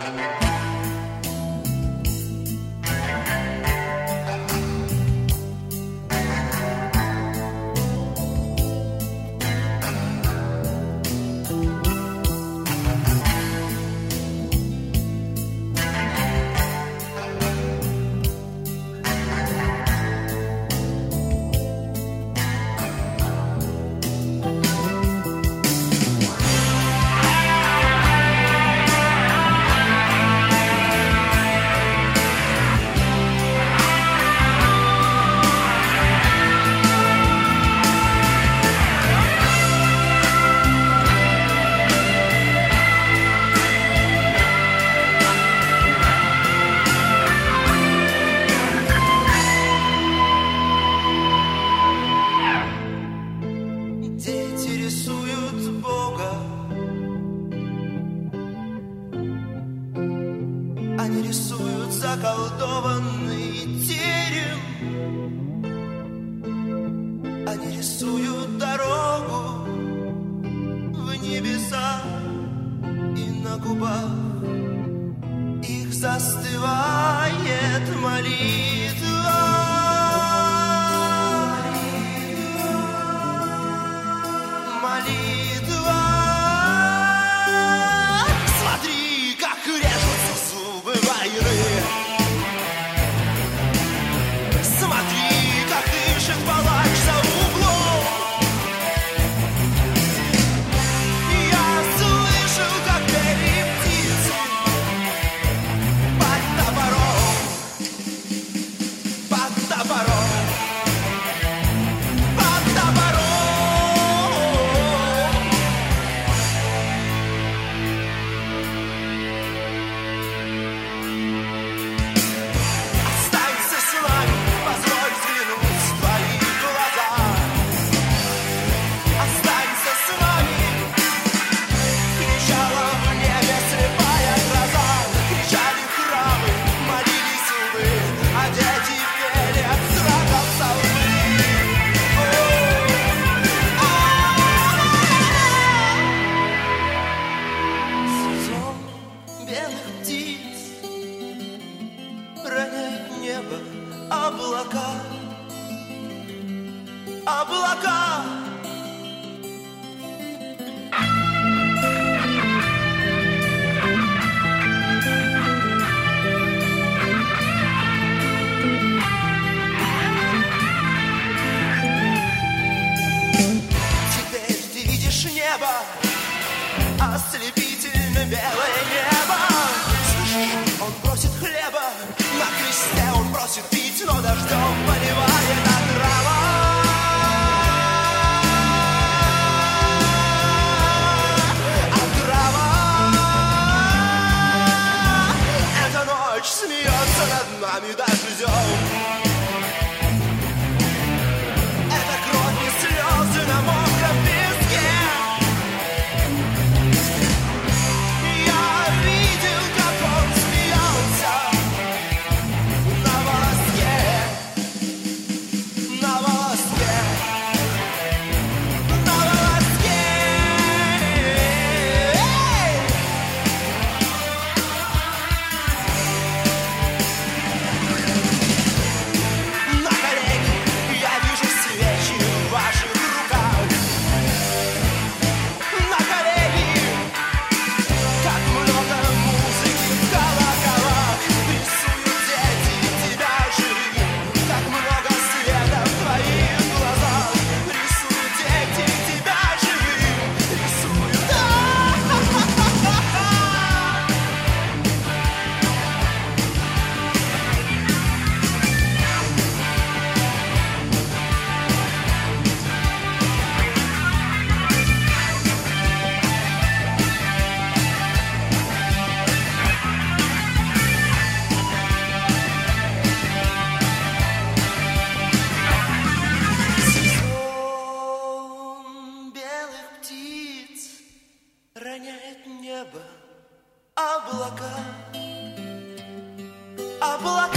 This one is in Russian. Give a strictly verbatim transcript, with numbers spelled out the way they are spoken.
Они рисуют заколдованный терем. Они рисуют дорогу в небеса, и на губах их застывает молитва. Молитва. Смотри, как режутся зубы войны. Смотри, как дышит палач за углом. Я слышу, как пели птицы под топором, под топором, под топором. Останься с нами, позволь взглянуть в твои глаза. Останься с нами. Кричала в небе слепая гроза. Кричали храмы, молились лбы, а дети пели от страха псалмы. Сезон белых птиц роняет небо облака, облака. Теперь ты видишь небо, ослепительно белое небо. Слышишь, он просит хлеба, на кресте он просит пить, но дождем поливает отрава. Отрава. Эта ночь смеется над нами дождем. Это кровь и слезы на мокром песке. Я видел, как он смеялся на волоске, на волоске, на волоске. На колени я вижу свечи в ваших руках. На колени, как много музыки в колоколах. Рисуют дети тебя живым, как много света в твоих глазах. Рисуют дети тебя живым, рисуют. Сезон белых птиц роняет небо облака, облака.